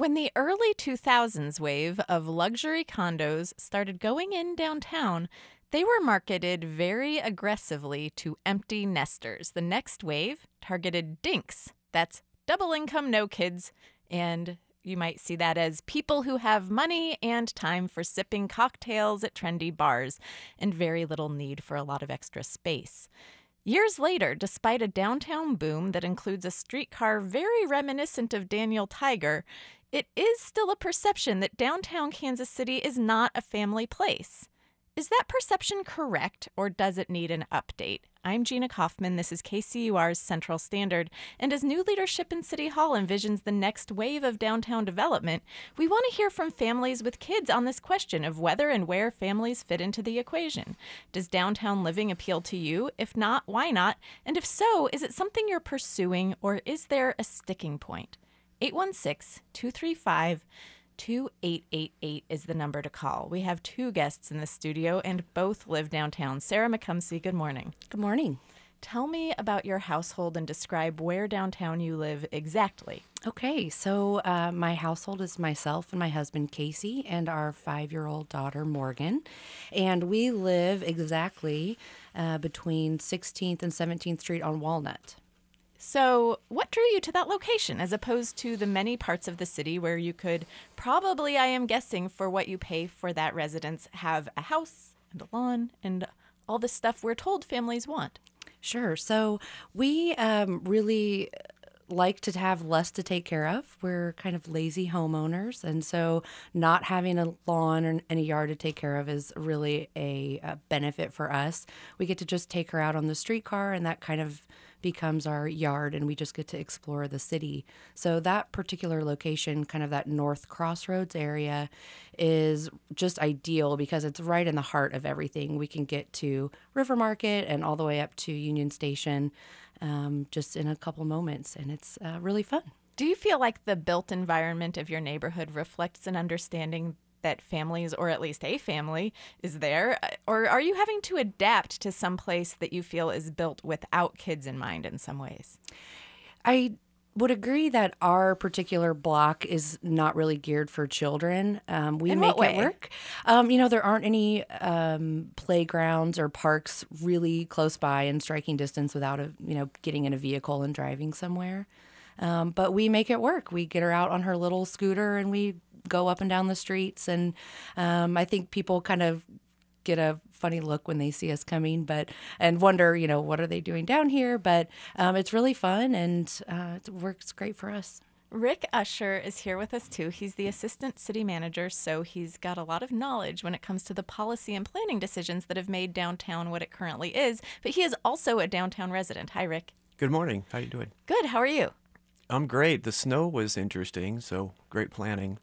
When the early 2000s wave of luxury condos started going in downtown, they were marketed very aggressively to empty nesters. The next wave targeted dinks. That's double income, no kids. And you might see that as people who have money and time for sipping cocktails at trendy bars and very little need for a lot of extra space. Years later, despite a downtown boom that includes a streetcar very reminiscent of Daniel Tiger, it is still a perception that downtown Kansas City is not a family place. Is that perception correct, or does it need an update? I'm Gina Kaufman. This is KCUR's Central Standard. And as new leadership in City Hall envisions the next wave of downtown development, we want to hear from families with kids on this question of whether and where families fit into the equation. Does downtown living appeal to you? If not, why not? And if so, is it something you're pursuing, or is there a sticking point? 816-235-2888 is the number to call. We have two guests in the studio, and both live downtown. Sarah McCumsey, good morning. Good morning. Tell me about your household and describe where downtown you live exactly. Okay, so my household is myself and my husband, Casey, and our 5-year-old daughter, Morgan. And we live exactly between 16th and 17th Street on Walnut. So what drew you to that location as opposed to the many parts of the city where you could probably, I am guessing, for what you pay for that residence, have a house and a lawn and all the stuff we're told families want? Sure. So we really like to have less to take care of. We're kind of lazy homeowners. And so not having a lawn or any yard to take care of is really a benefit for us. We get to just take her out on the streetcar, and that kind of becomes our yard, and we just get to explore the city. So that particular location, kind of that North Crossroads area, is just ideal because it's right in the heart of everything. We can get to River Market and all the way up to Union Station just in a couple moments, and it's really fun. Do you feel like the built environment of your neighborhood reflects an understanding that families, or at least a family, is there? Or are you having to adapt to some place that you feel is built without kids in mind in some ways? I would agree that our particular block is not really geared for children. We In make what it way? work. There aren't any playgrounds or parks really close by in striking distance without getting in a vehicle and driving somewhere. But we make it work. We get her out on her little scooter and we go up and down the streets. And I think people kind of get a funny look when they see us coming, and wonder, what are they doing down here? But it's really fun, and it works great for us. Rick Usher is here with us too. He's the assistant city manager, so he's got a lot of knowledge when it comes to the policy and planning decisions that have made downtown what it currently is. But he is also a downtown resident. Hi, Rick. Good morning. How you doing? Good. How are you? I'm great. The snow was interesting, so great planning.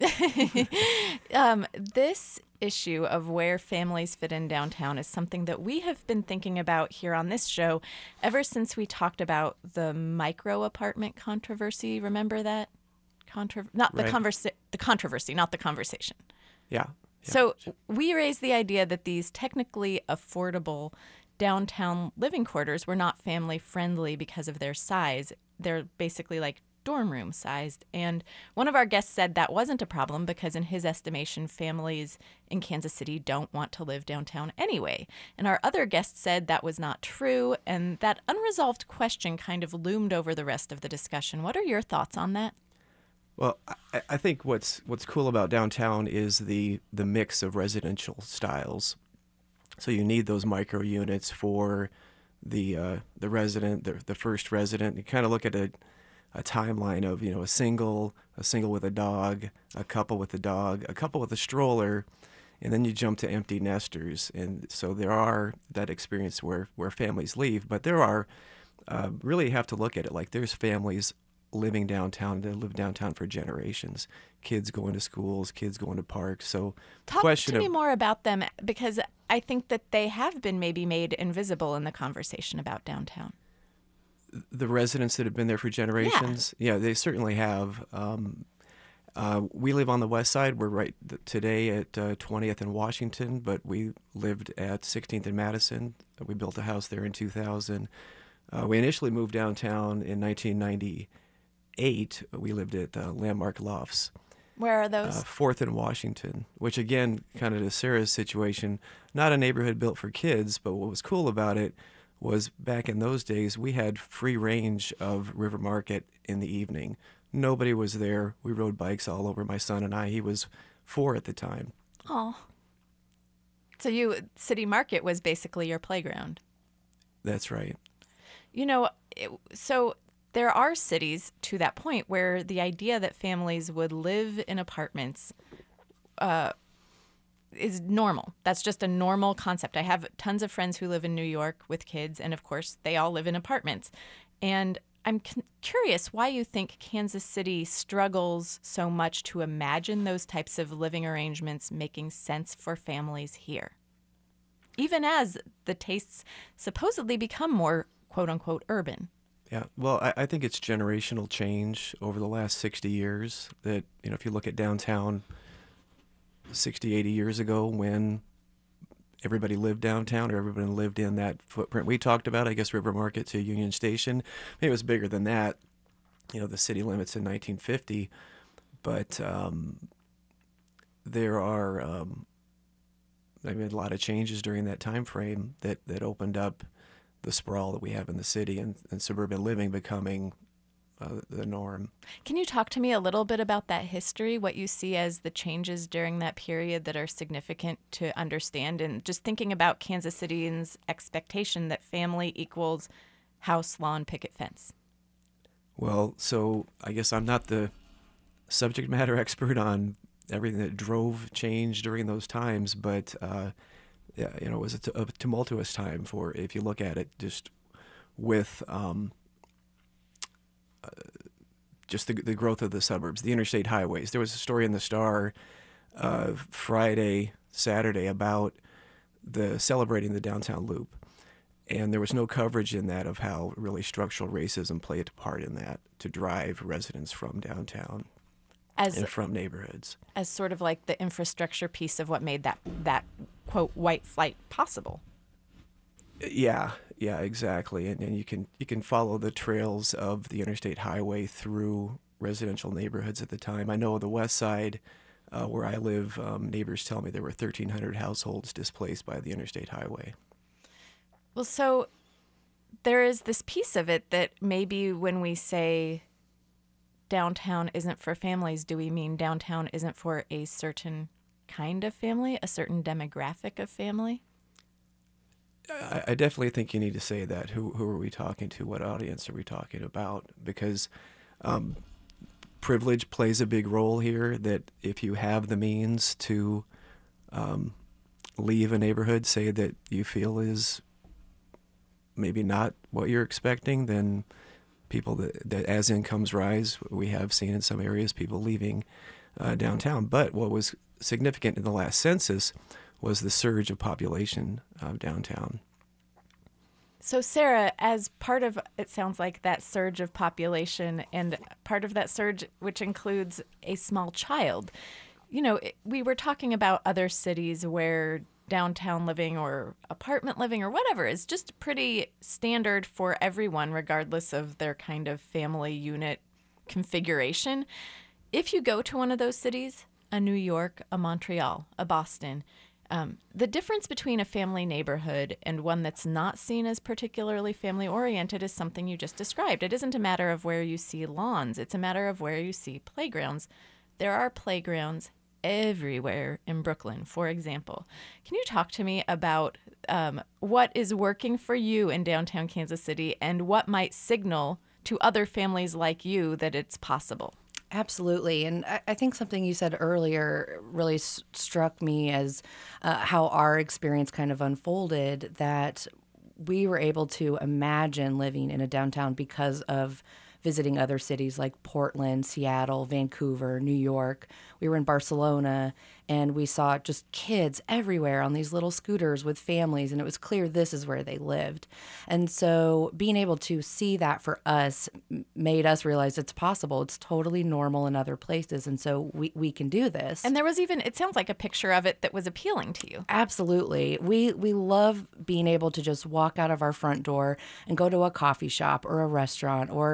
This issue of where families fit in downtown is something that we have been thinking about here on this show ever since we talked about the micro apartment controversy. Remember that? The controversy, not the conversation. Yeah. So we raised the idea that these technically affordable downtown living quarters were not family friendly because of their size. They're basically like dorm room sized. And one of our guests said that wasn't a problem because in his estimation, families in Kansas City don't want to live downtown anyway. And our other guest said that was not true. And that unresolved question kind of loomed over the rest of the discussion. What are your thoughts on that? Well, I think what's cool about downtown is the mix of residential styles. So you need those micro units for the resident, the first resident. You kind of look at a timeline of a single with a dog, a couple with a dog, a couple with a stroller, and then you jump to empty nesters. And so there are that experience where families leave, but there are really have to look at it like there's families living downtown that live downtown for generations. Kids going to schools, kids going to parks. So Talk to me more about them, because I think that they have been maybe made invisible in the conversation about downtown. The residents that have been there for generations, yeah they certainly have. We live on the west side. We're right today at 20th and Washington, but we lived at 16th and Madison. We built a house there in 2000. We initially moved downtown in 1998. We lived at Landmark Lofts. Where are those? 4th and Washington, which again, kind of to Sarah's situation, not a neighborhood built for kids, but what was cool about it was back in those days, we had free range of River Market in the evening. Nobody was there. We rode bikes all over, my son and I. He was 4 at the time. Oh. So City Market was basically your playground. That's right. So there are cities to that point where the idea that families would live in apartments is normal. That's just a normal concept. I have tons of friends who live in New York with kids, and of course, they all live in apartments. And I'm curious why you think Kansas City struggles so much to imagine those types of living arrangements making sense for families here, even as the tastes supposedly become more quote-unquote urban. Yeah, well, I think it's generational change over the last 60 years that, if you look at downtown 60, 80 years ago when everybody lived downtown or everybody lived in that footprint we talked about, I guess River Market to Union Station. Maybe it was bigger than that, the city limits in 1950. But there are a lot of changes during that time frame that opened up the sprawl that we have in the city and suburban living becoming the norm. Can you talk to me a little bit about that history, what you see as the changes during that period that are significant to understand, and just thinking about Kansas City's expectation that family equals house, lawn, picket fence? Well, so I guess I'm not the subject matter expert on everything that drove change during those times, but it was a tumultuous time for, if you look at it, just with just the growth of the suburbs, the interstate highways. There was a story in the Star Friday, Saturday about celebrating the downtown loop. And there was no coverage in that of how really structural racism played a part in that to drive residents from downtown and from neighborhoods. As sort of like the infrastructure piece of what made that quote, white flight possible. Yeah, exactly. And you can follow the trails of the interstate highway through residential neighborhoods at the time. I know the west side, where I live, neighbors tell me there were 1,300 households displaced by the interstate highway. Well, so there is this piece of it that maybe when we say downtown isn't for families, do we mean downtown isn't for a certain kind of family, a certain demographic of family? I definitely think you need to say that. Who are we talking to? What audience are we talking about? Because privilege plays a big role here, that if you have the means to leave a neighborhood, say that you feel is maybe not what you're expecting, then people that as incomes rise, we have seen in some areas people leaving downtown. But what was significant in the last census was the surge of population downtown. So Sarah, as part of, it sounds like that surge of population and part of that surge, which includes a small child, we were talking about other cities where downtown living or apartment living or whatever is just pretty standard for everyone, regardless of their kind of family unit configuration. If you go to one of those cities, a New York, a Montreal, a Boston, the difference between a family neighborhood and one that's not seen as particularly family-oriented is something you just described. It isn't a matter of where you see lawns. It's a matter of where you see playgrounds. There are playgrounds everywhere in Brooklyn, for example. Can you talk to me about what is working for you in downtown Kansas City and what might signal to other families like you that it's possible? Absolutely. And I think something you said earlier really struck me as how our experience kind of unfolded, that we were able to imagine living in a downtown because of visiting other cities like Portland, Seattle, Vancouver, New York. We were in Barcelona, and we saw just kids everywhere on these little scooters with families, and it was clear this is where they lived. And so being able to see that for us made us realize it's possible. It's totally normal in other places, and so we can do this. And there was even, it sounds like, a picture of it that was appealing to you. Absolutely. We love being able to just walk out of our front door and go to a coffee shop or a restaurant or even a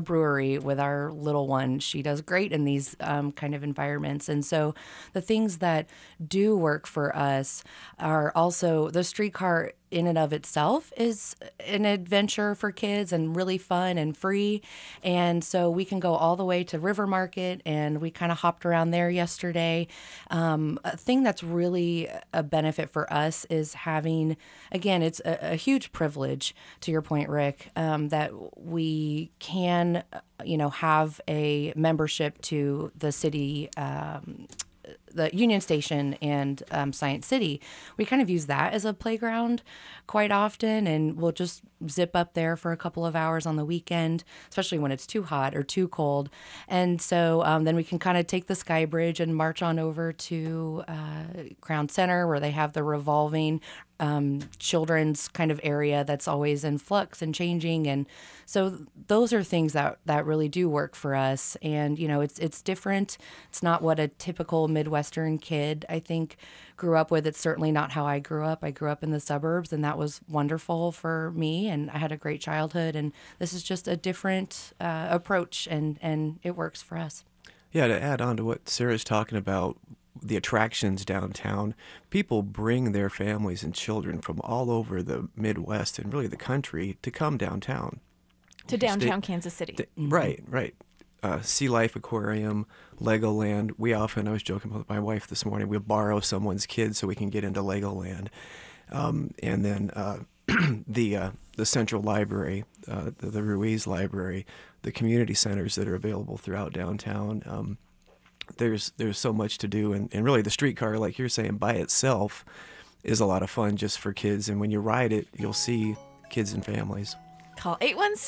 brewery with our little one. She does great in these kind of environments. And so the things that do work for us are also the streetcar in and of itself is an adventure for kids and really fun and free. And so we can go all the way to River Market, and we kind of hopped around there yesterday. A thing that's really a benefit for us is having, again, it's a huge privilege, to your point, Rick, that we can, have a membership to the city, the Union Station and Science City. We kind of use that as a playground quite often, and we'll just zip up there for a couple of hours on the weekend, especially when it's too hot or too cold. And so then we can kind of take the Sky Bridge and march on over to Crown Center, where they have the revolving children's kind of area that's always in flux and changing. And so those are things that really do work for us. And, it's different. It's not what a typical Midwestern kid, I think, grew up with. It's certainly not how I grew up. I grew up in the suburbs, and that was wonderful for me. And I had a great childhood. And this is just a different approach, and it works for us. Yeah, to add on to what Sarah's talking about, the attractions downtown, people bring their families and children from all over the Midwest and really the country to come downtown. To downtown Kansas City. Right. Sea Life Aquarium, Legoland. I was joking with my wife this morning, we'll borrow someone's kids so we can get into Legoland. And then the Central Library, the Ruiz Library, the community centers that are available throughout downtown. There's so much to do, and really the streetcar, like you're saying, by itself is a lot of fun just for kids. And when you ride it, you'll see kids and families. Call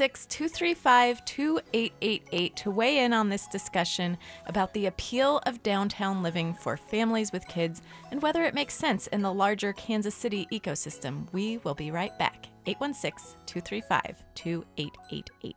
816-235-2888 to weigh in on this discussion about the appeal of downtown living for families with kids and whether it makes sense in the larger Kansas City ecosystem. We will be right back. 816-235-2888.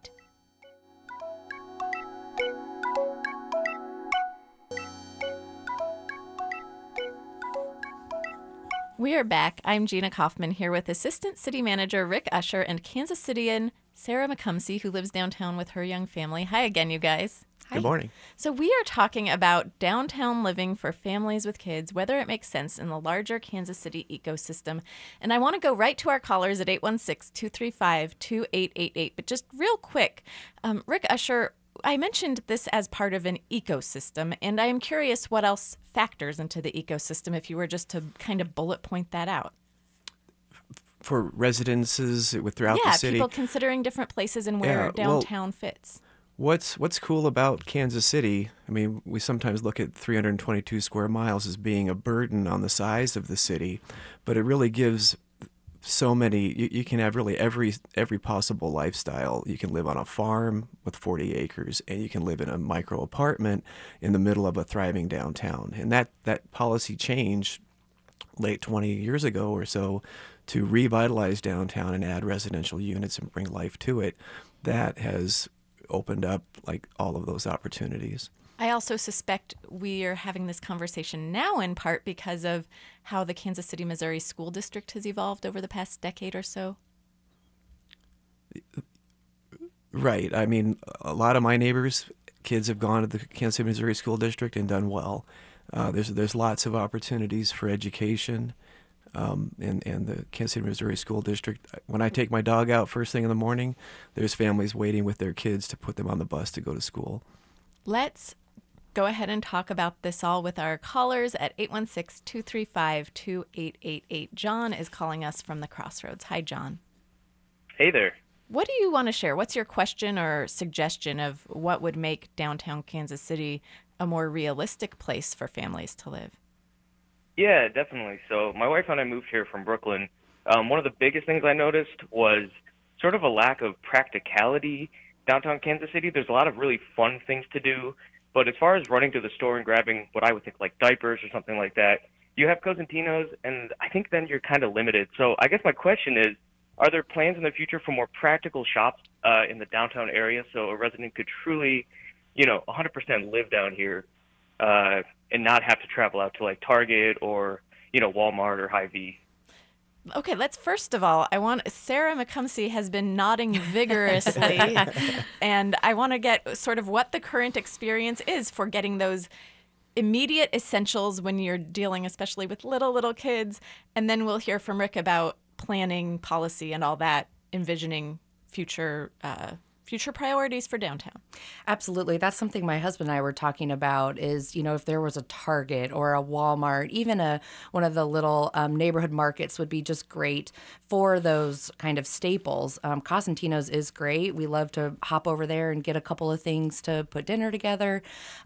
We are back. I'm Gina Kaufman here with Assistant City Manager Rick Usher and Kansas Cityan Sarah McCumsey, who lives downtown with her young family. Hi again, you guys. Hi. Good morning. So we are talking about downtown living for families with kids, whether it makes sense in the larger Kansas City ecosystem. And I want to go right to our callers at 816-235-2888. But just real quick, Rick Usher, I mentioned this as part of an ecosystem, and I am curious what else factors into the ecosystem if you were just to kind of bullet point that out. For residences throughout the city? Yeah, people considering different places and where downtown fits. What's cool about Kansas City, I mean, we sometimes look at 322 square miles as being a burden on the size of the city, but it really gives so many. You can have really every possible lifestyle. You can live on a farm with 40 acres, and you can live in a micro apartment in the middle of a thriving downtown. And that policy changed late 20 years ago or so to revitalize downtown and add residential units and bring life to it. That has opened up like all of those opportunities. I also suspect we are having this conversation now in part because of how the Kansas City, Missouri School District has evolved over the past decade or so. Right. I mean, a lot of my neighbors' kids have gone to the Kansas City, Missouri School District and done well. There's lots of opportunities for education in the Kansas City, Missouri School District. When I take my dog out first thing in the morning, there's families waiting with their kids to put them on the bus to go to school. Let's go ahead and talk about this all with our callers at 816-235-2888. John is calling us from the Crossroads. Hi, John. Hey there. What do you want to share? What's your question or suggestion of what would make downtown Kansas City a more realistic place for families to live? Yeah, definitely. So my wife and I moved here from Brooklyn. One of the biggest things I noticed was sort of a lack of practicality downtown Kansas City. There's a lot of really fun things to do, but as far as running to the store and grabbing what I would think like diapers or something like that, you have Cosentino's, and I think then you're kind of limited. So I guess my question is, are there plans in the future for more practical shops in the downtown area so a resident could truly, 100% live down here and not have to travel out to like Target or, Walmart or Hy-Vee? Okay, let's first of all, Sarah McCumsey has been nodding vigorously, and I want to get sort of what the current experience is for getting those immediate essentials when you're dealing especially with little kids, and then we'll hear from Rick about planning, policy, and all that, envisioning future priorities for downtown. Absolutely. That's something my husband and I were talking about is, if there was a Target or a Walmart, even one of the little neighborhood markets would be just great for those kind of staples. Cosentino's is great. We love to hop over there and get a couple of things to put dinner together.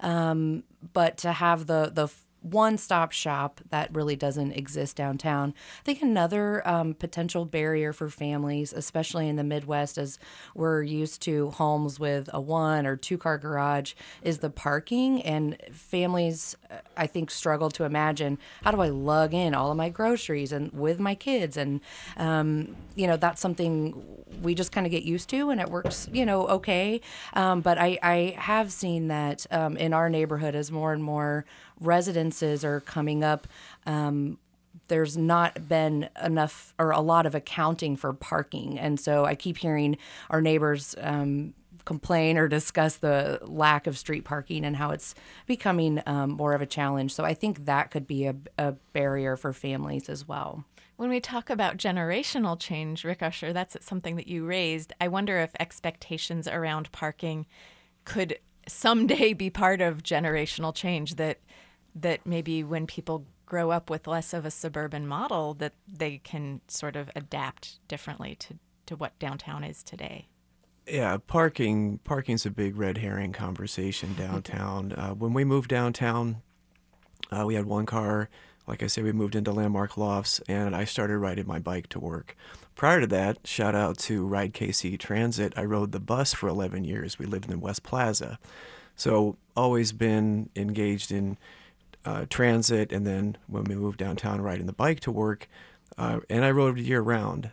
But to have the one-stop shop that really doesn't exist downtown. I think another potential barrier for families, especially in the Midwest, as we're used to homes with a 1 or 2 car garage, is the parking. And families, I think, struggle to imagine, how do I lug in all of my groceries and with my kids? And, that's something we just kind of get used to, and it works, okay. But I have seen that in our neighborhood as more and more residences are coming up, there's not been enough or a lot of accounting for parking. And so I keep hearing our neighbors complain or discuss the lack of street parking and how it's becoming more of a challenge. So I think that could be a barrier for families as well. When we talk about generational change, Rick Usher, that's something that you raised. I wonder if expectations around parking could someday be part of generational change, that maybe when people grow up with less of a suburban model, that they can sort of adapt differently to what downtown is today. Yeah, parking's a big red herring conversation downtown. When we moved downtown, we had 1 car. Like I said, we moved into Landmark Lofts, and I started riding my bike to work. Prior to that, shout out to Ride KC Transit, I rode the bus for 11 years. We lived in West Plaza. So always been engaged in transit, and then when we moved downtown, riding the bike to work, and I rode year round.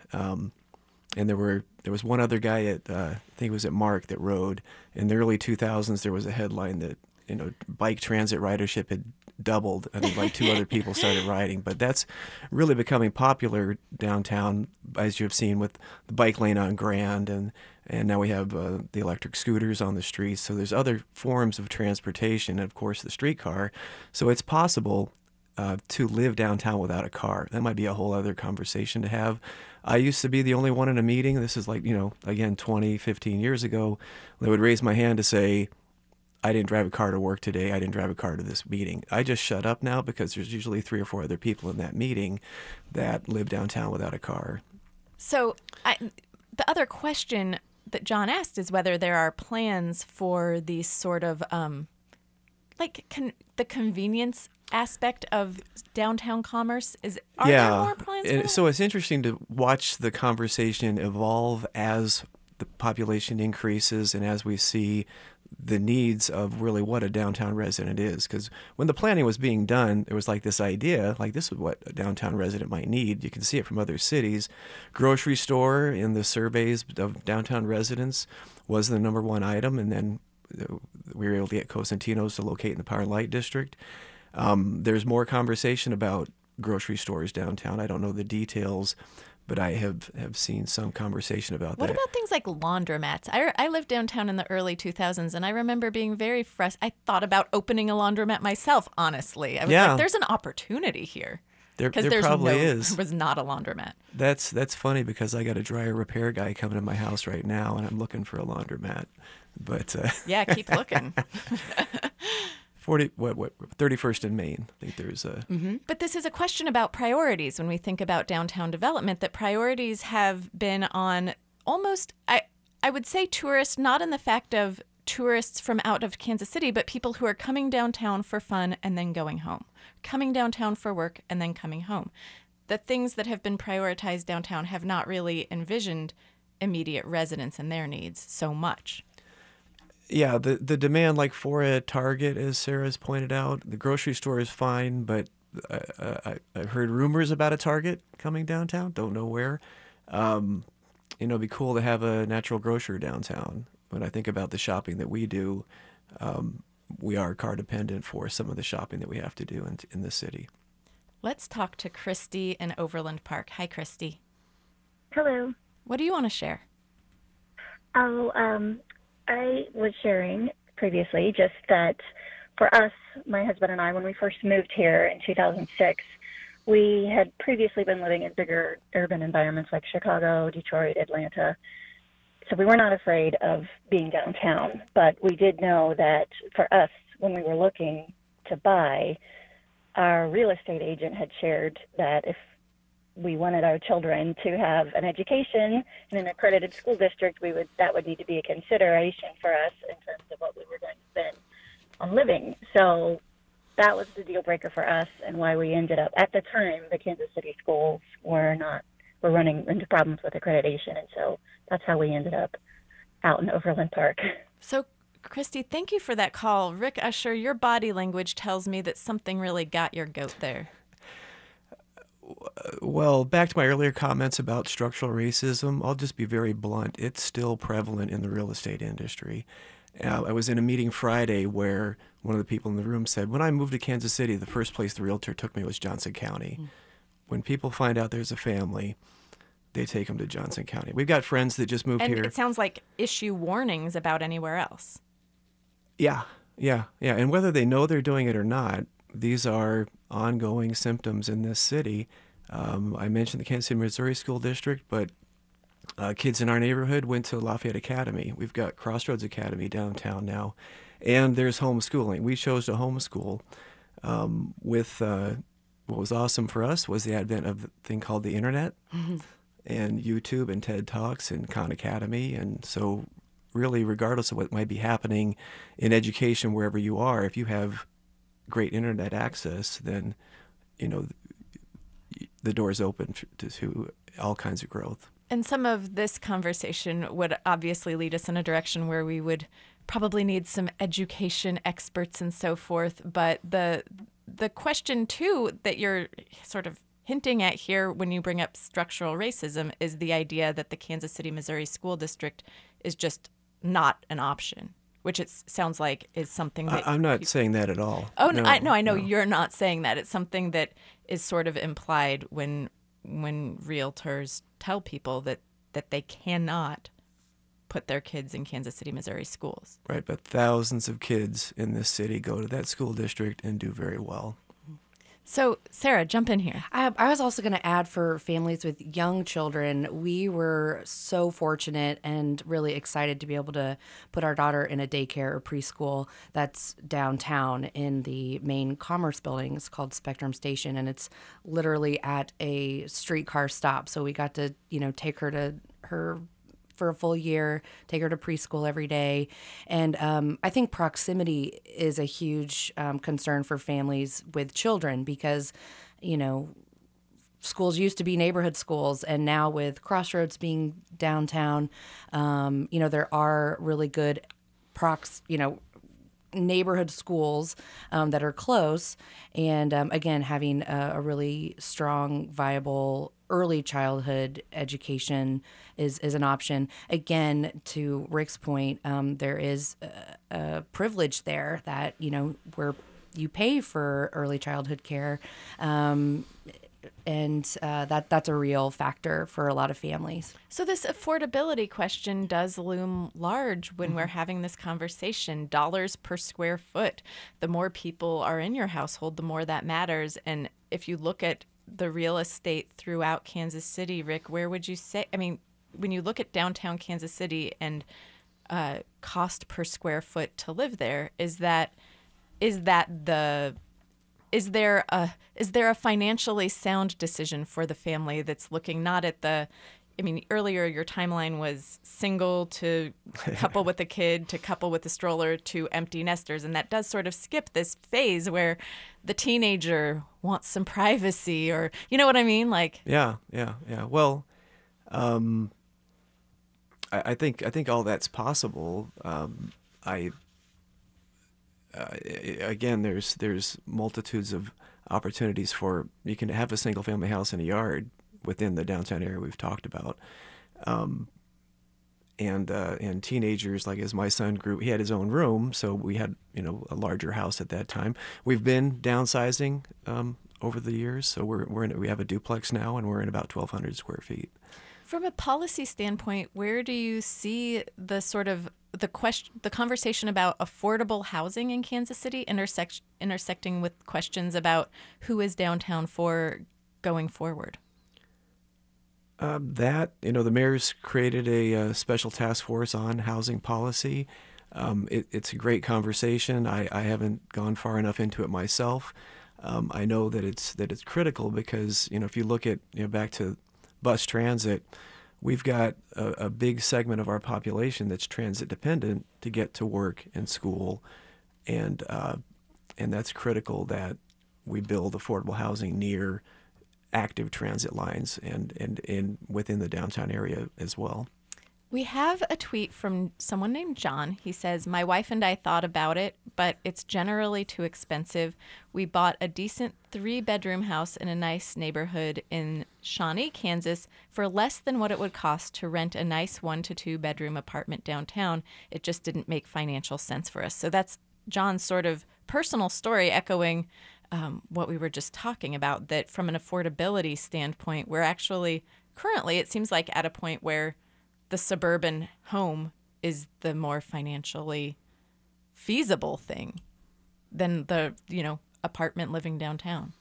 And there was one other guy at I think it was at Mark that rode. In the early 2000s, there was a headline that bike transit ridership had doubled. I think like 2 other people started riding, but that's really becoming popular downtown, as you've seen with the bike lane on Grand, and now we have the electric scooters on the streets. So there's other forms of transportation, and of course the streetcar. So it's possible to live downtown without a car. That might be a whole other conversation to have. I used to be the only one in a meeting. This is like, again, 20, 15 years ago. I would raise my hand to say, I didn't drive a car to work today. I didn't drive a car to this meeting. I just shut up now because there's usually 3 or 4 other people in that meeting that live downtown without a car. So the other question that John asked is whether there are plans for these sort of the convenience aspect of downtown commerce. Are there more plans for that? So it's interesting to watch the conversation evolve as the population increases and as we see the needs of really what a downtown resident is. Because when the planning was being done, there was like this idea, like this is what a downtown resident might need. You can see it from other cities. Grocery store in the surveys of downtown residents was the number 1 item, and then we were able to get Cosentino's to locate in the Power and Light District. There's more conversation about grocery stores downtown. I don't know the details, but I have seen some conversation about that. What about things like laundromats? I lived downtown in the early 2000s, and I remember being very frustrated. I thought about opening a laundromat myself, honestly. I was like, there's an opportunity here. There probably is. There was not a laundromat. That's funny because I got a dryer repair guy coming to my house right now, and I'm looking for a laundromat. But yeah, keep looking. 31st in Main. I think there's a... Mm-hmm. But this is a question about priorities when we think about downtown development, that priorities have been on almost, I would say tourists, not in the fact of tourists from out of Kansas City, but people who are coming downtown for fun and then going home, coming downtown for work and then coming home. The things that have been prioritized downtown have not really envisioned immediate residents and their needs so much. Yeah, the demand, like for a Target, as Sarah's pointed out, the grocery store is fine, but I've heard rumors about a Target coming downtown. Don't know where. It'd be cool to have a natural grocer downtown. When I think about the shopping that we do, we are car dependent for some of the shopping that we have to do in the city. Let's talk to Christy in Overland Park. Hi, Christy. Hello. What do you want to share? I was sharing previously just that for us, my husband and I, when we first moved here in 2006, we had previously been living in bigger urban environments like Chicago, Detroit, Atlanta. So we were not afraid of being downtown, but we did know that for us, when we were looking to buy, our real estate agent had shared that if we wanted our children to have an education in an accredited school district, that would need to be a consideration for us in terms of what we were going to spend on living. So that was the deal breaker for us, and why we ended up, at the time, the Kansas City schools were running into problems with accreditation, and so that's how we ended up out in Overland Park. So, Christy, thank you for that call. Rick Usher, your body language tells me that something really got your goat there. Well, back to my earlier comments about structural racism, I'll just be very blunt. It's still prevalent in the real estate industry. I was in a meeting Friday where one of the people in the room said, when I moved to Kansas City, the first place the realtor took me was Johnson County. When people find out there's a family, they take them to Johnson County. We've got friends that just moved And here. it sounds like issue warnings about anywhere else. Yeah. And whether they know they're doing it or not, these are ongoing symptoms in this city. I mentioned the Kansas City, Missouri School District, but kids in our neighborhood went to Lafayette Academy. We've got Crossroads Academy downtown now, and there's homeschooling. We chose to homeschool what was awesome for us was the advent of the thing called the internet and YouTube and TED Talks and Khan Academy. And so really, regardless of what might be happening in education wherever you are, if you have great internet access, then, the door's open to all kinds of growth. And some of this conversation would obviously lead us in a direction where we would probably need some education experts and so forth. But the question, too, that you're sort of hinting at here when you bring up structural racism is the idea that the Kansas City, Missouri School District is just not an option, which it sounds like is something that... I'm not saying that at all. Oh, no, I know you're not saying that. It's something that is sort of implied when realtors tell people that they cannot put their kids in Kansas City, Missouri schools. Right, but thousands of kids in this city go to that school district and do very well. So, Sarah, jump in here. I was also going to add, for families with young children, we were so fortunate and really excited to be able to put our daughter in a daycare or preschool that's downtown in the main Commerce building. It's called Spectrum Station, and it's literally at a streetcar stop. So we got to, take her to her for a full year, take her to preschool every day. And I think proximity is a huge concern for families with children because, schools used to be neighborhood schools. And now with Crossroads being downtown, there are really good neighborhood schools that are close. And again, having a really strong, viable early childhood education is an option. Again, to Rick's point, there is a privilege there that, where you pay for early childhood care. And that's a real factor for a lot of families. So this affordability question does loom large when we're having this conversation. Dollars per square foot. The more people are in your household, the more that matters. And if you look at the real estate throughout Kansas City, Rick, where would you say, when you look at downtown Kansas City and cost per square foot to live there, is there a financially sound decision for the family that's looking not at earlier your timeline was single to couple with a kid to couple with a stroller to empty nesters. And that does sort of skip this phase where the teenager wants some privacy or, you know what I mean? Yeah. Well, I think all that's possible. Again, there's multitudes of opportunities for, you can have a single family house in a yard within the downtown area we've talked about. And teenagers, like as my son grew, he had his own room, so we had, a larger house at that time. We've been downsizing over the years. So we have a duplex now, and we're in about 1,200 square feet. From a policy standpoint, where do you see the sort of the conversation about affordable housing in Kansas City intersecting with questions about who is downtown for going forward? The mayor's created a special task force on housing policy. It's a great conversation. I haven't gone far enough into it myself. I know that it's critical because if you look at back to bus transit, we've got a big segment of our population that's transit dependent to get to work and school, and that's critical that we build affordable housing near active transit lines and within the downtown area as well. We have a tweet from someone named John. He says, "My wife and I thought about it, but it's generally too expensive. We bought a decent 3-bedroom house in a nice neighborhood in Shawnee, Kansas, for less than what it would cost to rent a nice 1 to 2 bedroom apartment downtown. It just didn't make financial sense for us." So that's John's sort of personal story, echoing what we were just talking about, that from an affordability standpoint, we're actually currently, it seems like, at a point where the suburban home is the more financially feasible thing than the, apartment living downtown.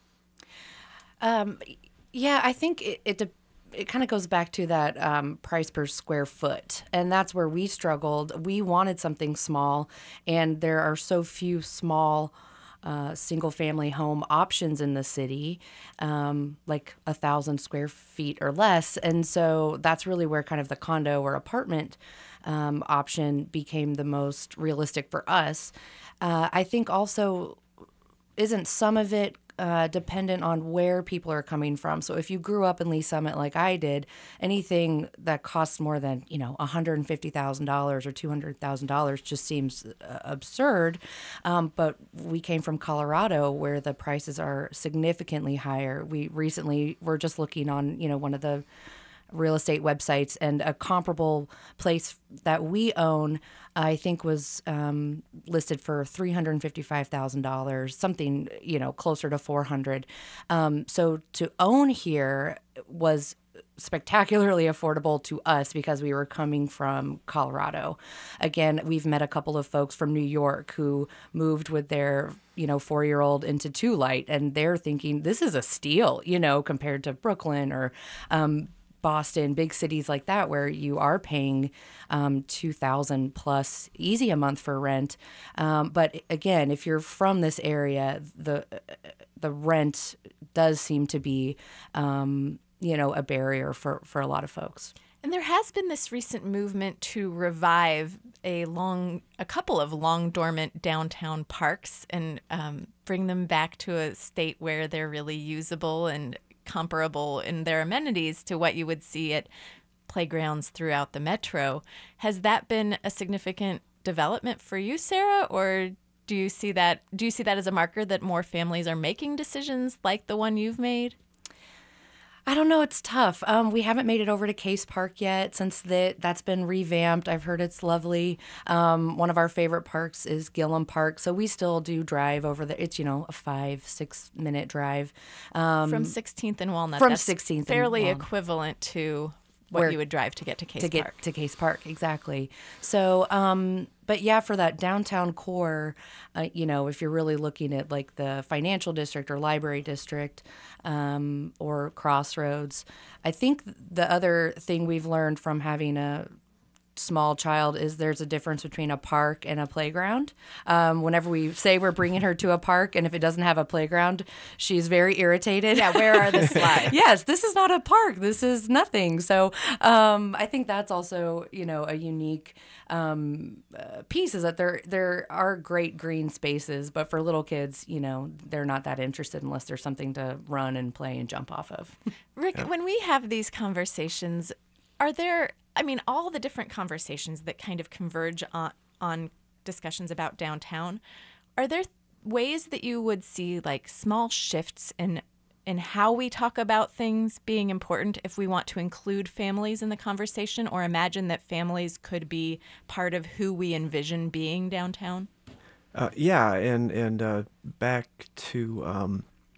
Yeah, I think it kind of goes back to that price per square foot. And that's where we struggled. We wanted something small, and there are so few small single-family home options in the city, like 1,000 square feet or less. And so that's really where kind of the condo or apartment option became the most realistic for us. I think also, isn't some of it dependent on where people are coming from? So if you grew up in Lee Summit like I did, anything that costs more than $150,000 or $200,000 just seems absurd. But we came from Colorado, where the prices are significantly higher. We recently were just looking on one of the real estate websites, and a comparable place that we own, I think, was listed for $355,000, something closer to $400,000. So to own here was spectacularly affordable to us because we were coming from Colorado. Again, we've met a couple of folks from New York who moved with their 4-year-old into Two Light, and they're thinking this is a steal, compared to Brooklyn or Boston, big cities like that, where you are paying $2,000 plus easy a month for rent. But again, if you're from this area, the rent does seem to be a barrier for a lot of folks. And there has been this recent movement to revive a couple of long dormant downtown parks and bring them back to a state where they're really usable and comparable in their amenities to what you would see at playgrounds throughout the metro. Has that been a significant development for you, Sarah, or do you see that as a marker that more families are making decisions like the one you've made? I don't know. It's tough. We haven't made it over to Case Park yet since that's been revamped. I've heard it's lovely. One of our favorite parks is Gillum Park, so we still do drive over there. It's, a 5-6 minute drive. From 16th and Walnut. From That's 16th fairly and Walnut. Equivalent to what you would drive to get to Case Park. To Case Park, exactly. So, but yeah, for that downtown core, if you're really looking at like the financial district or library district or Crossroads, I think the other thing we've learned from having a small child is there's a difference between a park and a playground. Whenever we say we're bringing her to a park, and if it doesn't have a playground, she's very irritated. Yeah, where are the slides? Yes, this is not a park. This is nothing. So I think that's also, a unique piece, is that there are great green spaces, but for little kids, they're not that interested unless there's something to run and play and jump off of. Rick, when we have these conversations, are there, all the different conversations that kind of converge on discussions about downtown, are there ways that you would see like small shifts in how we talk about things being important if we want to include families in the conversation, or imagine that families could be part of who we envision being downtown? Yeah, and back to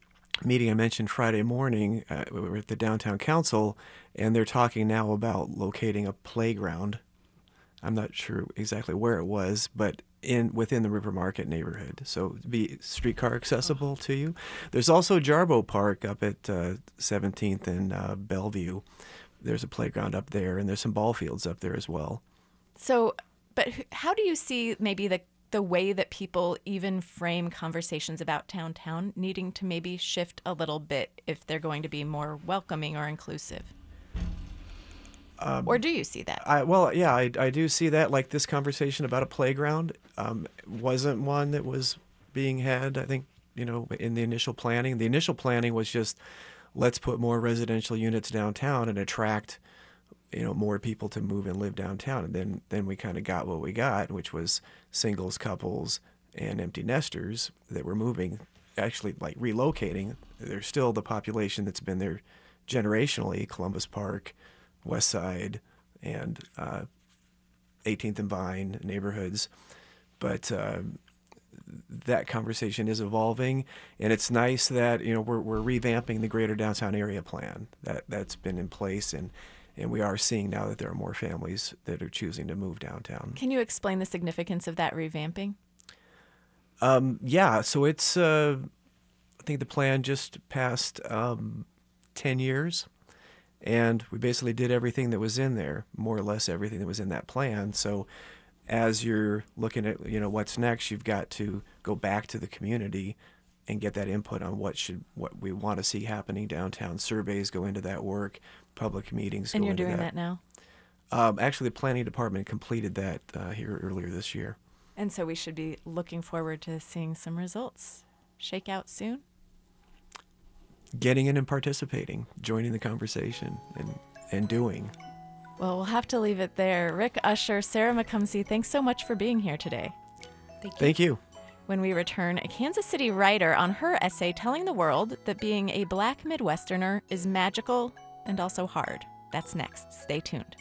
meeting I mentioned Friday morning, we were at the downtown council, and they're talking now about locating a playground. I'm not sure exactly where it was, but within the River Market neighborhood, so it'd be streetcar accessible to you. There's also Jarbo Park up at 17th and Bellevue. There's a playground up there, and there's some ball fields up there as well. So, but how do you see maybe the way that people even frame conversations about downtown needing to maybe shift a little bit if they're going to be more welcoming or inclusive? Or do you see that? I do see that. Like this conversation about a playground wasn't one that was being had, I think, in the initial planning. The initial planning was just, let's put more residential units downtown and attract, more people to move and live downtown. And then we kind of got what we got, which was singles, couples, and empty nesters that were moving, actually like relocating. There's still the population that's been there generationally, Columbus Park, West Side, and 18th and Vine neighborhoods. But that conversation is evolving, and it's nice that we're revamping the Greater Downtown Area Plan that's been in place, and we are seeing now that there are more families that are choosing to move downtown. Can you explain the significance of that revamping? So it's I think the plan just passed 10 years. And we basically did everything that was in there, more or less everything that was in that plan. So as you're looking at, what's next, you've got to go back to the community and get that input on what we want to see happening downtown. Surveys go into that work, public meetings go into that. And you're doing that now? Actually, the planning department completed that here earlier this year. And so we should be looking forward to seeing some results shake out soon? Getting in and participating, joining the conversation, and doing. Well, we'll have to leave it there. Rick Usher, Sarah McCumsey, thanks so much for being here today. Thank you. When we return, a Kansas City writer on her essay telling the world that being a Black Midwesterner is magical and also hard. That's next. Stay tuned.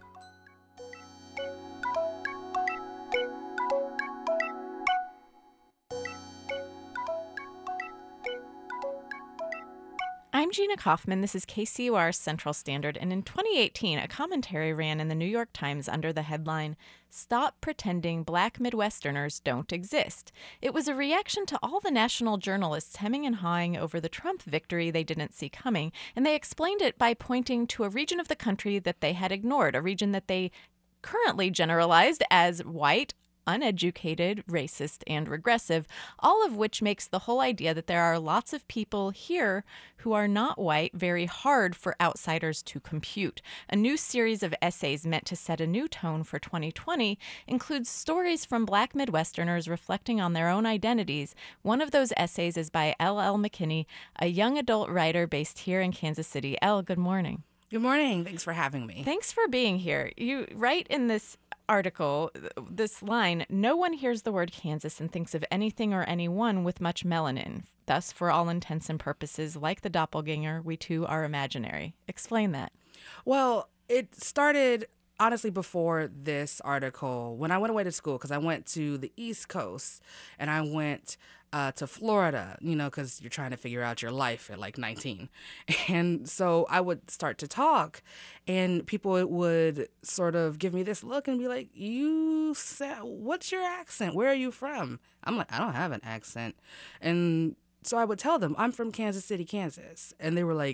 I'm Gina Kaufman. This is KCUR Central Standard, and in 2018, a commentary ran in the New York Times under the headline, "Stop Pretending Black Midwesterners Don't Exist." It was a reaction to all the national journalists hemming and hawing over the Trump victory they didn't see coming, and they explained it by pointing to a region of the country that they had ignored, a region that they currently generalized as white, uneducated, racist, and regressive, all of which makes the whole idea that there are lots of people here who are not white very hard for outsiders to compute. A new series of essays meant to set a new tone for 2020 includes stories from Black Midwesterners reflecting on their own identities. One of those essays is by L.L. McKinney, a young adult writer based here in Kansas City. Elle, good morning. Good morning. Thanks for having me. Thanks for being here. You write in this article, this line, "No one hears the word Kansas and thinks of anything or anyone with much melanin. Thus, for all intents and purposes, like the doppelganger, we too are imaginary." Explain that. Well, it started honestly before this article when I went away to school, because I went to the East Coast and I went to Florida, because you're trying to figure out your life at like 19. And so I would start to talk and people would sort of give me this look and be like, "You said, what's your accent? Where are you from?" I'm like, "I don't have an accent." And so I would tell them, "I'm from Kansas City, Kansas." And they were like,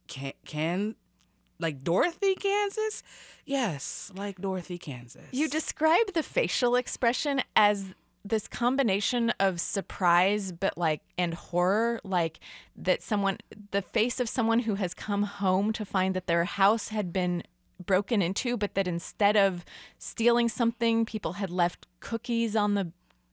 like Dorothy, Kansas? Yes, like Dorothy, Kansas. You describe the facial expression as this combination of surprise and horror, like that the face of someone who has come home to find that their house had been broken into, but that instead of stealing something, people had left cookies on the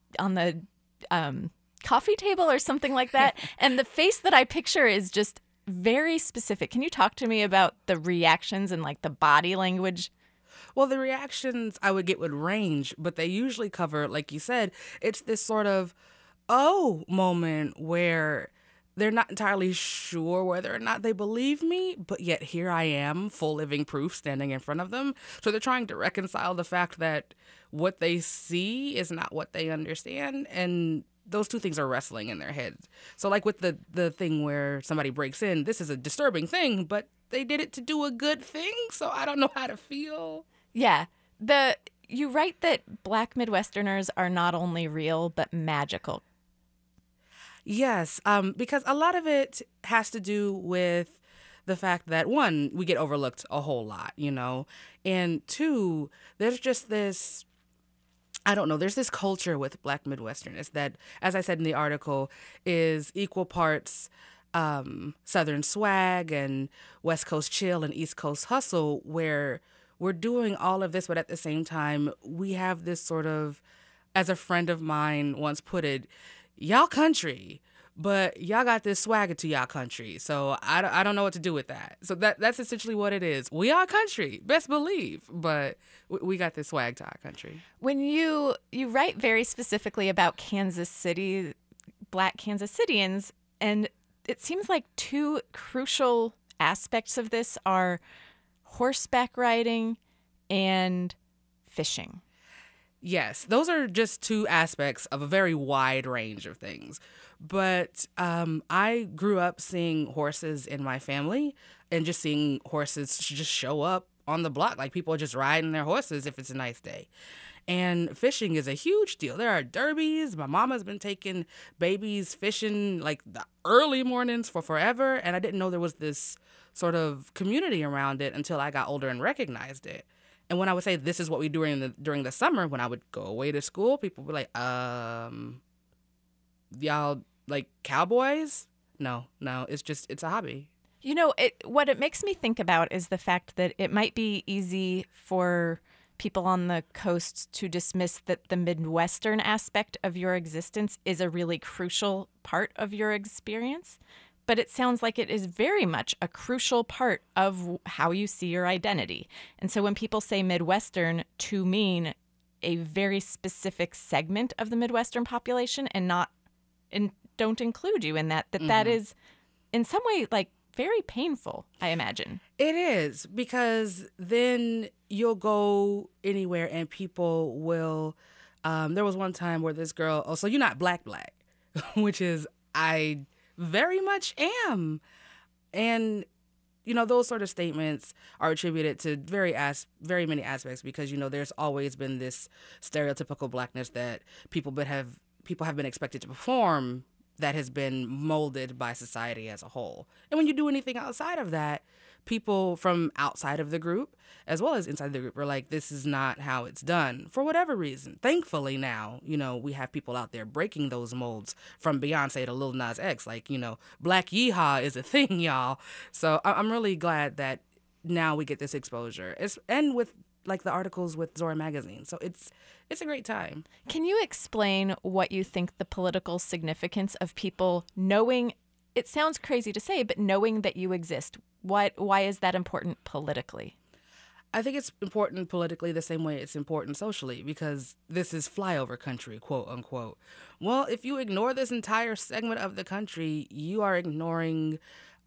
coffee table or something like that. And the face that I picture is just very specific. Can you talk to me about the reactions and like the body language? Well, the reactions I would get would range, but they usually cover, like you said, it's this sort of moment where they're not entirely sure whether or not they believe me, but yet here I am, full living proof standing in front of them. So they're trying to reconcile the fact that what they see is not what they understand. And those two things are wrestling in their heads. So like with the thing where somebody breaks in, this is a disturbing thing, but they did it to do a good thing, so I don't know how to feel. Yeah. You write that Black Midwesterners are not only real, but magical. Yes, because a lot of it has to do with the fact that, one, we get overlooked a whole lot, you know, and two, there's just this, I don't know, there's this culture with Black Midwesterners that, as I said in the article, is equal parts Southern swag and West Coast chill and East Coast hustle, where we're doing all of this, but at the same time, we have this sort of, as a friend of mine once put it, y'all country, but y'all got this swagger to y'all country. So I don't know what to do with that. So that's essentially what it is. We are country, best believe, but we got this swag to our country. When you write very specifically about Kansas City, Black Kansas Cityans, and it seems like two crucial aspects of this are horseback riding and fishing. Yes, those are just two aspects of a very wide range of things. But I grew up seeing horses in my family and just seeing horses just show up on the block. Like people are just riding their horses if it's a nice day. And fishing is a huge deal. There are derbies. My mama's been taking babies fishing like the early mornings for forever. And I didn't know there was this sort of community around it until I got older and recognized it. And when I would say this is what we do during the summer, when I would go away to school, people would be like, y'all like cowboys? No, it's a hobby. You know, what it makes me think about is the fact that it might be easy for people on the coast to dismiss that the Midwestern aspect of your existence is a really crucial part of your experience. But it sounds like it is very much a crucial part of how you see your identity. And so when people say Midwestern to mean a very specific segment of the Midwestern population and don't include you in that, that is in some way like very painful, I imagine. It is, because then you'll go anywhere and people will, there was one time where this girl, oh, so you're not black, which is, I very much am. And, you know, those sort of statements are attributed to very many aspects because, you know, there's always been this stereotypical blackness that people have been expected to perform that has been molded by society as a whole. And when you do anything outside of that, people from outside of the group, as well as inside the group, are like, this is not how it's done, for whatever reason. Thankfully now, you know, we have people out there breaking those molds, from Beyonce to Lil Nas X. Like, you know, Black Yeehaw is a thing, y'all. So I'm really glad that now we get this exposure. And with like the articles with Zora Magazine. So it's a great time. Can you explain what you think the political significance of people knowing, it sounds crazy to say, but knowing that you exist? Why is that important politically? I think it's important politically the same way it's important socially, because this is flyover country, quote unquote. Well, if you ignore this entire segment of the country, you are ignoring,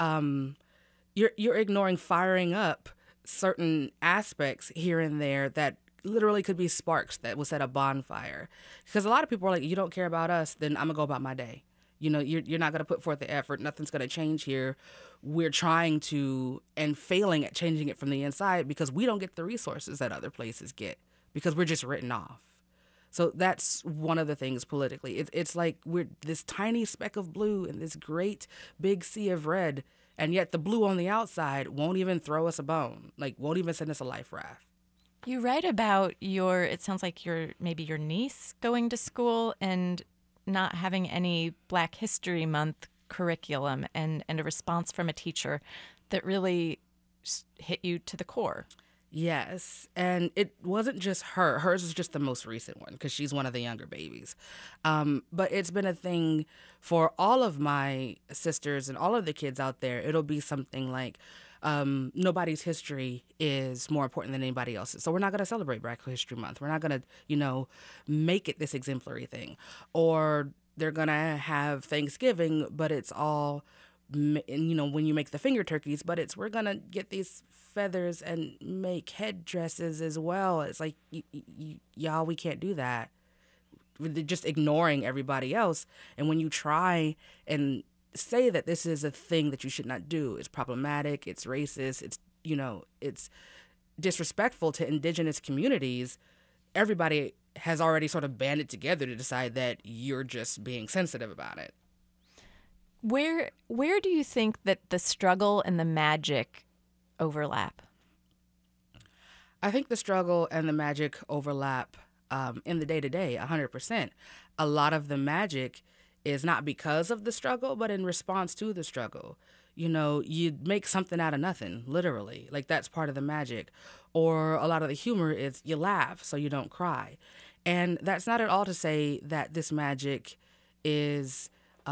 you're ignoring firing up certain aspects here and there that literally could be sparks that will set a bonfire. Because a lot of people are like, you don't care about us, then I'm gonna go about my day. You know, you're not going to put forth the effort. Nothing's going to change here. We're trying to and failing at changing it from the inside because we don't get the resources that other places get because we're just written off. So that's one of the things politically. It's like we're this tiny speck of blue in this great big sea of red, and yet the blue on the outside won't even throw us a bone, like won't even send us a life raft. You write about it sounds like maybe your niece going to school and not having any Black History Month curriculum and a response from a teacher that really hit you to the core. Yes, and it wasn't just her. Hers is just the most recent one because she's one of the younger babies. But it's been a thing for all of my sisters and all of the kids out there. It'll be something like, nobody's history is more important than anybody else's. So we're not going to celebrate Black History Month. We're not going to, make it this exemplary thing. Or they're going to have Thanksgiving, but it's all, when you make the finger turkeys, but we're going to get these feathers and make headdresses as well. It's like, y'all, we can't do that. just ignoring everybody else. And when you try and say that this is a thing that you should not do, it's problematic, it's racist, it's, it's disrespectful to indigenous communities, everybody has already sort of banded together to decide that you're just being sensitive about it. Where do you think that the struggle and the magic overlap? I think the struggle and the magic overlap in the day-to-day 100%. A lot of the magic is not because of the struggle, but in response to the struggle. You make something out of nothing, literally. Like, that's part of the magic. Or a lot of the humor is you laugh so you don't cry. And that's not at all to say that this magic isn't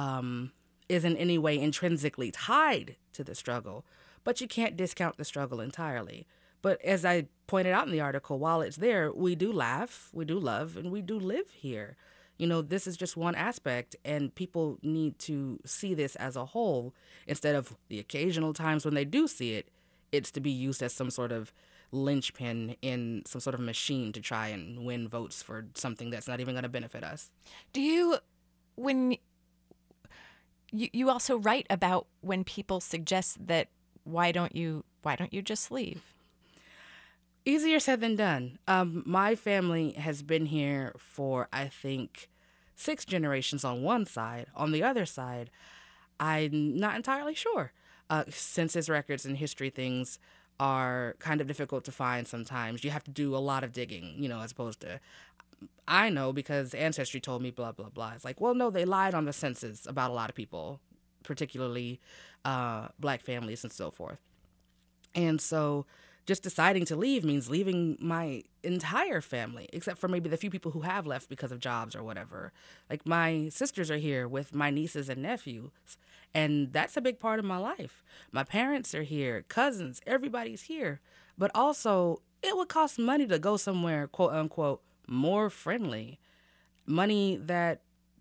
in any way intrinsically tied to the struggle, but you can't discount the struggle entirely. But as I pointed out in the article, while it's there, we do laugh, we do love, and we do live here. This is just one aspect, and people need to see this as a whole instead of the occasional times when they do see it, it's to be used as some sort of linchpin in some sort of machine to try and win votes for something that's not even going to benefit us. Do you, when you also write about when people suggest that why don't you just leave? Easier said than done. My family has been here for, I think, 6 generations on one side. On the other side, I'm not entirely sure. Census records and history things are kind of difficult to find sometimes. You have to do a lot of digging, as opposed to, I know because Ancestry told me blah, blah, blah. It's like, well, no, they lied on the census about a lot of people, particularly Black families and so forth. And so just deciding to leave means leaving my entire family, except for maybe the few people who have left because of jobs or whatever. Like, my sisters are here with my nieces and nephews, and that's a big part of my life. My parents are here, cousins, everybody's here. But also, it would cost money to go somewhere, quote unquote, more friendly. Money that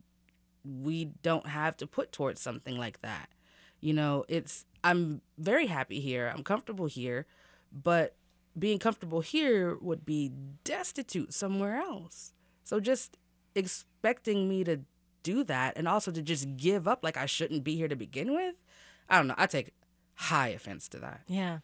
we don't have to put towards something like that. I'm very happy here. I'm comfortable here. But being comfortable here would be destitute somewhere else. So just expecting me to do that and also to just give up like I shouldn't be here to begin with, I don't know. I take high offense to that. Yeah.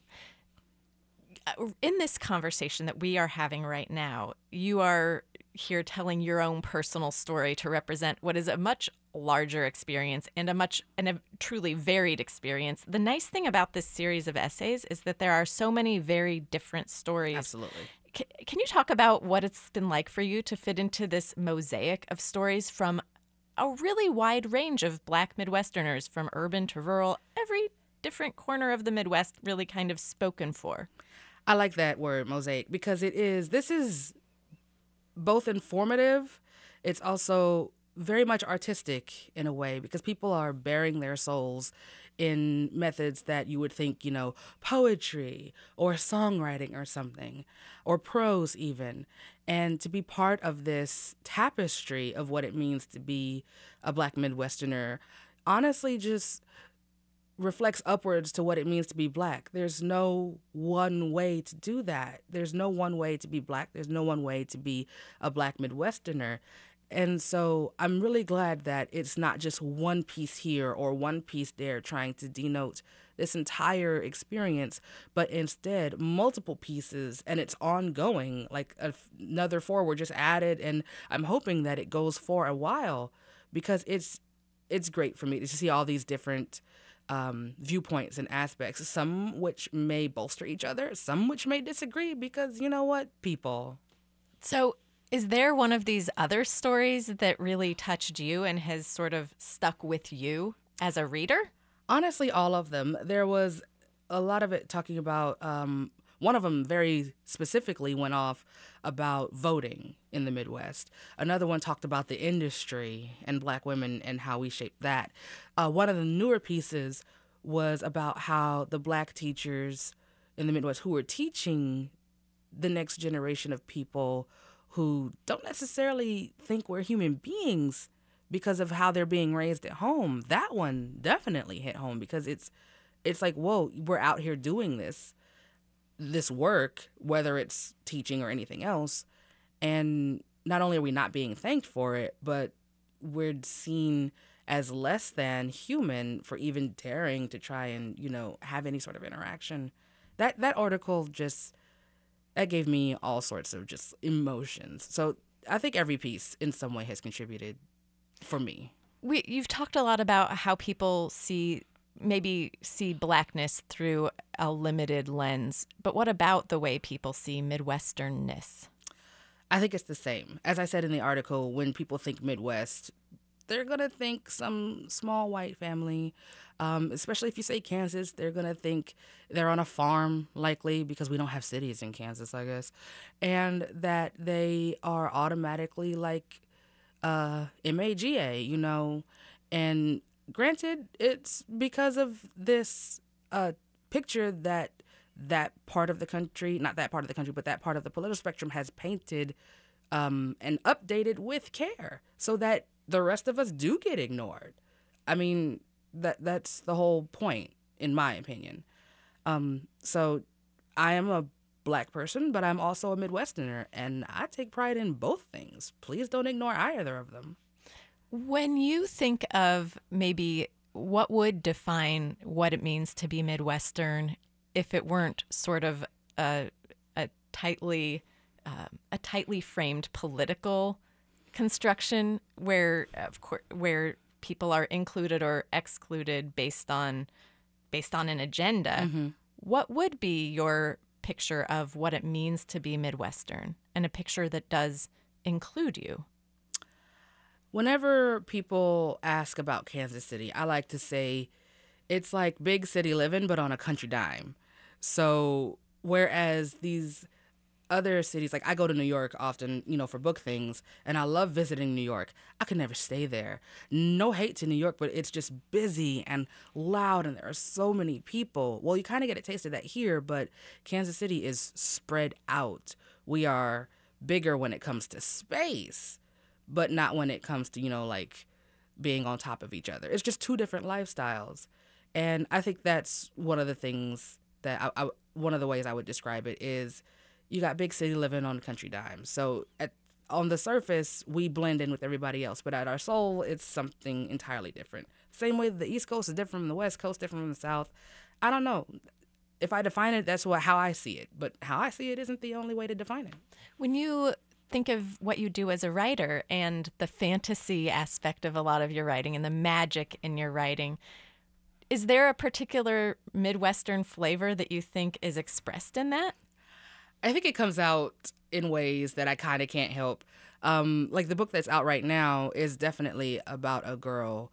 In this conversation that we are having right now, you are here telling your own personal story to represent what is a much larger experience and a truly varied experience. The nice thing about this series of essays is that there are so many very different stories. Absolutely. Can you talk about what it's been like for you to fit into this mosaic of stories from a really wide range of Black Midwesterners, from urban to rural, every different corner of the Midwest really kind of spoken for? I like that word, mosaic, because this is both informative. It's also very much artistic in a way, because people are bearing their souls in methods that you would think, poetry or songwriting or something, or prose even. And to be part of this tapestry of what it means to be a Black Midwesterner honestly just reflects upwards to what it means to be Black. There's no one way to do that. There's no one way to be Black. There's no one way to be a Black Midwesterner. And so I'm really glad that it's not just one piece here or one piece there trying to denote this entire experience, but instead multiple pieces, and it's ongoing. Like another 4 were just added, and I'm hoping that it goes for a while, because it's great for me to see all these different viewpoints and aspects, some which may bolster each other, some which may disagree, because you know what, people. So is there one of these other stories that really touched you and has sort of stuck with you as a reader? Honestly, all of them. There was a lot of it talking about, one of them very specifically went off about voting in the Midwest. Another one talked about the industry and Black women and how we shaped that. One of the newer pieces was about how the Black teachers in the Midwest who were teaching the next generation of people who don't necessarily think we're human beings because of how they're being raised at home. That one definitely hit home, because it's like, whoa, we're out here doing this work, whether it's teaching or anything else, and not only are we not being thanked for it, but we're seen as less than human for even daring to try and, have any sort of interaction. That article just, that gave me all sorts of just emotions. So I think every piece in some way has contributed for me. You've talked a lot about how people maybe see Blackness through a limited lens, but what about the way people see Midwesternness? I think it's the same. As I said in the article, when people think Midwest, they're going to think some small white family, especially if you say Kansas, they're going to think they're on a farm, likely, because we don't have cities in Kansas, I guess, and that they are automatically like MAGA, and granted, it's because of this picture that part of the country, not that part of the country, but that part of the political spectrum has painted and updated with care so that the rest of us do get ignored. I mean, that's the whole point, in my opinion. So I am a Black person, but I'm also a Midwesterner, and I take pride in both things. Please don't ignore either of them. When you think of maybe what would define what it means to be Midwestern, if it weren't sort of a tightly framed political construction where people are included or excluded based on an agenda, Mm-hmm. what would be your picture of what it means to be Midwestern, and a picture that does include you? Whenever people ask about Kansas City, I like to say it's like big city living, but on a country dime. So whereas these other cities, like I go to New York often, for book things, and I love visiting New York. I could never stay there. No hate to New York, but it's just busy and loud, and there are so many people. Well, you kind of get a taste of that here, but Kansas City is spread out. We are bigger when it comes to space, but not when it comes to, like being on top of each other. It's just two different lifestyles. And I think that's one of the things that one of the ways I would describe it is you got big city living on a country dime. So on the surface, we blend in with everybody else, but at our soul, it's something entirely different. Same way the East Coast is different from the West Coast, different from the South. I don't know. If I define it, that's how I see it. But how I see it isn't the only way to define it. When you think of what you do as a writer and the fantasy aspect of a lot of your writing and the magic in your writing, is there a particular Midwestern flavor that you think is expressed in that? I think it comes out in ways that I kind of can't help. Like the book that's out right now is definitely about a girl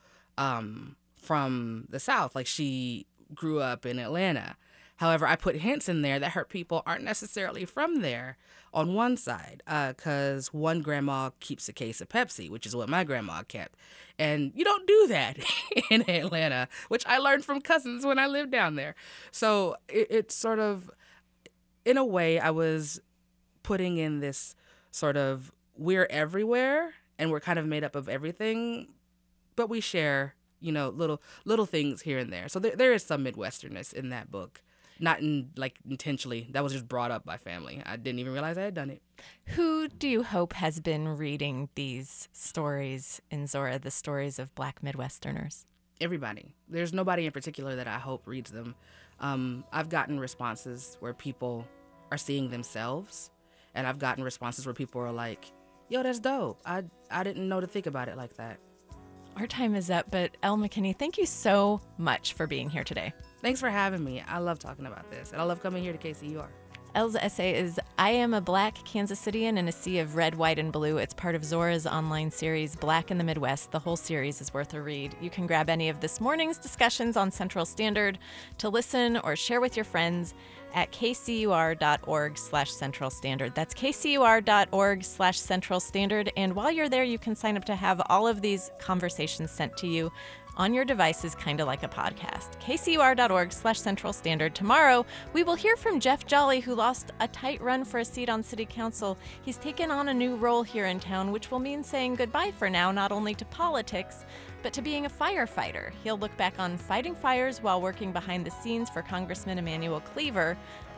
from the South. Like she grew up in Atlanta. However, I put hints in there that her people aren't necessarily from there on one side, because one grandma keeps a case of Pepsi, which is what my grandma kept. And you don't do that in Atlanta, which I learned from cousins when I lived down there. So it's sort of, in a way, I was putting in this sort of, we're everywhere and we're kind of made up of everything, but we share, little things here and there. So there is some Midwesternness in that book. Not intentionally. That was just brought up by family. I didn't even realize I had done it. Who do you hope has been reading these stories in Zora, the stories of Black Midwesterners? Everybody. There's nobody in particular that I hope reads them. I've gotten responses where people are seeing themselves, and I've gotten responses where people are like, yo, that's dope. I didn't know to think about it like that. Our time is up, but Elle McKinney, thank you so much for being here today. Thanks for having me. I love talking about this, and I love coming here to KCUR. Elle's essay is I Am a Black Kansas Citian in a Sea of Red, White, and Blue. It's part of Zora's online series, Black in the Midwest. The whole series is worth a read. You can grab any of this morning's discussions on Central Standard to listen or share with your friends at kcur.org/Central Standard. That's kcur.org/Central Standard. And while you're there, you can sign up to have all of these conversations sent to you on your devices, kind of like a podcast. kcur.org/Central Standard. Tomorrow, we will hear from Jeff Jolly, who lost a tight run for a seat on City Council. He's taken on a new role here in town, which will mean saying goodbye for now, not only to politics, but to being a firefighter. He'll look back on fighting fires while working behind the scenes for Congressman Emanuel Cleaver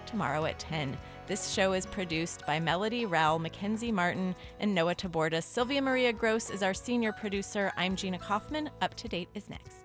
tomorrow at 10. This show is produced by Melody Rowell, Mackenzie Martin, and Noah Taborda. Sylvia Maria Gross is our senior producer. I'm Gina Kaufman. Up to Date is next.